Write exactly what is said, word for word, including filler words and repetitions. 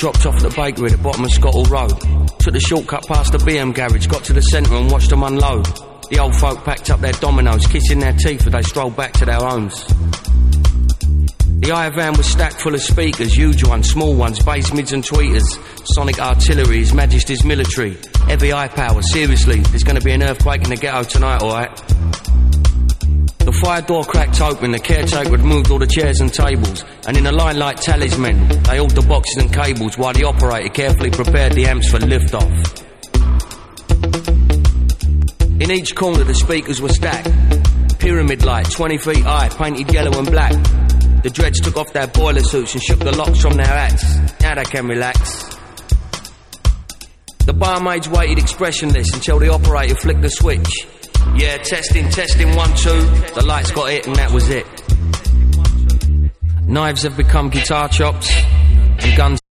dropped off at the bakery at the bottom of Scottle Road. Took the shortcut past the B M garage, got to the centre and watched them unload. The old folk packed up their dominoes, kissing their teeth as they strolled back to their homes. The hire van was stacked full of speakers, huge ones, small ones, bass mids and tweeters, sonic artillery, His Majesty's military, heavy eye power. Seriously, there's going to be an earthquake in the ghetto tonight, alright? The fire door cracked open, the caretaker had moved all the chairs and tables, and in a line like talisman, they hauled the boxes and cables while the operator carefully prepared the amps for liftoff. In each corner the speakers were stacked, pyramid light, twenty feet high, painted yellow and black. The dreads took off their boiler suits and shook the locks from their hats. Now they can relax. The barmaids waited expressionless until the operator flicked the switch. Yeah, testing, testing, one, two. The lights got hit and that was it. Knives have become guitar chops and guns